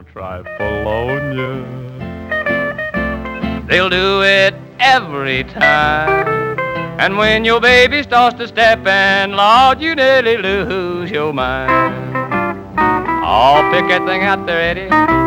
Don't try Polonia. They'll do it every time. And when your baby starts to step, and Lord, you nearly lose your mind. Oh, pick that thing out there, Eddie.